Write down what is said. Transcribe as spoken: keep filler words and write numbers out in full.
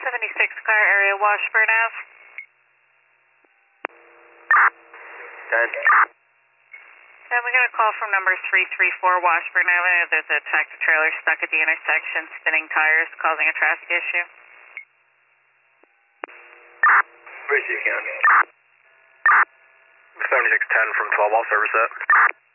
seventy-six car area, Washburn Ave. ten. And we got a call from number three three four Washburn Avenue. There's a tractor trailer stuck at the intersection, spinning tires, causing a traffic issue. Where's the account? seventy-six ten from twelve, all service up.